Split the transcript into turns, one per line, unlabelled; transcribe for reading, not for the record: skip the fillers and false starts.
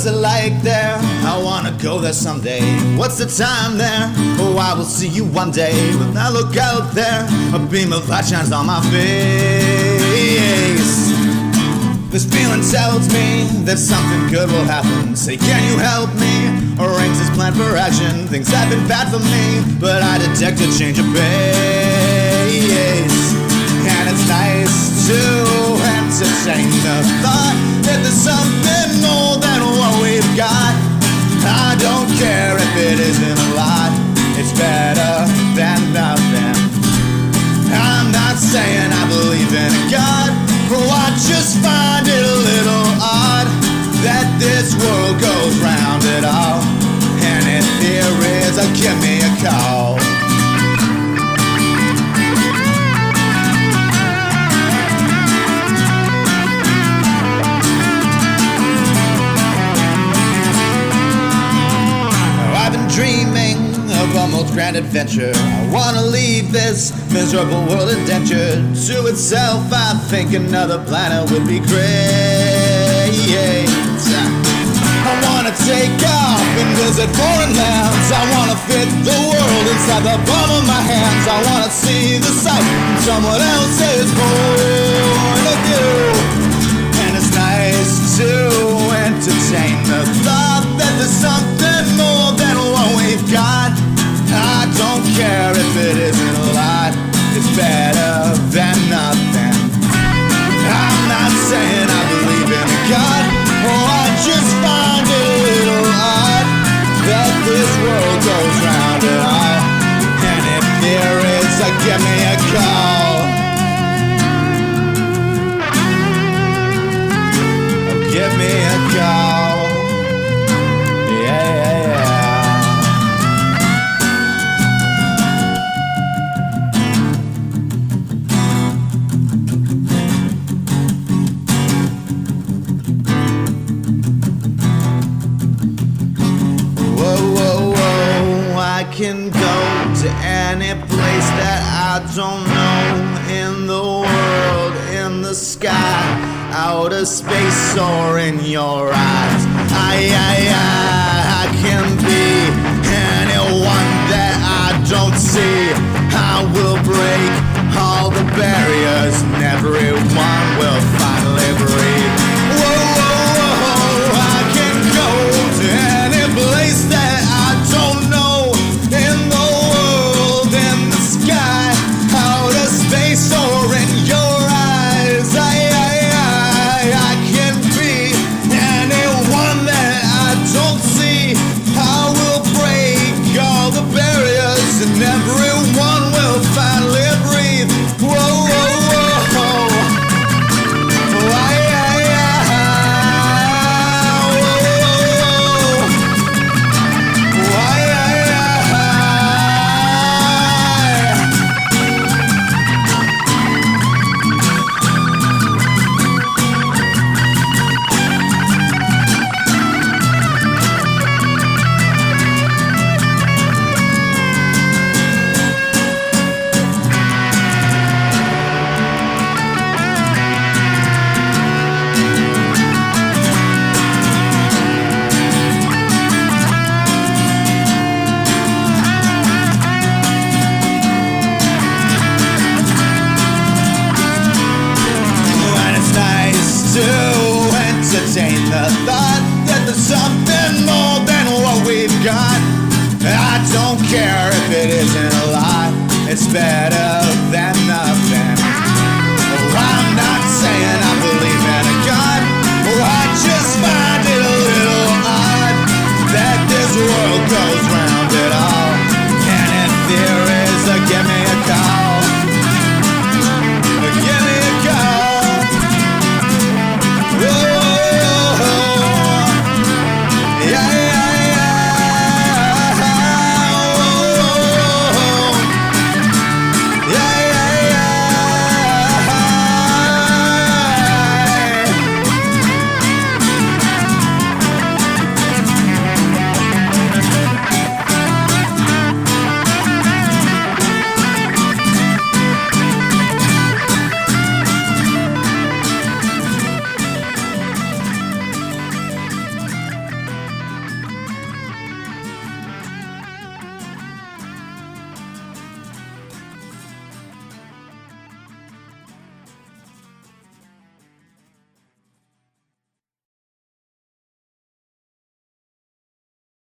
What's it like there? I wanna go there someday. What's the time there? Oh, I will see you one day. When I look out there, a beam of light shines on my face. This feeling tells me that something good will happen. Say, can you help me? Arrange this plan for action. Things have been bad for me, but I detect a change of pace. And it's nice to entertain the thought that there's something more than what we've got. I don't care if it isn't a lot. It's better than nothing. I'm not saying I believe in a God. Oh, I just find it a little odd that this world goes round at all. And if there is, give me a call. I've been dreaming of a most grand adventure. I wanna leave this miserable world indentured to itself. I think another planet would be great. I wanna take off and visit foreign lands. I wanna fit the world inside the palm of my hands. I wanna see the sight from someone else's point of view. And it's nice to entertain the thought that there's something more than what we've got. I don't care if it isn't a lot. It's better than nothing. I'm not saying I believe in a God. Oh, I just find it a little odd that this world goes round and all. And if there is, give me a call. Oh, give me a call. Yeah. I can go to any place that I don't know in the world, in the sky, outer space, or in your eyes. I can be anyone that I don't see. I will break all the barriers and everyone will finally breathe. I can go to any place that I don't know in the world, in the sky, outer space, or in your eyes. I can be anyone that I don't see. I will break all the barriers and everyone will finally breathe. Entertain the thought that there's something more than what we've got. I don't care if it isn't a lot. It's better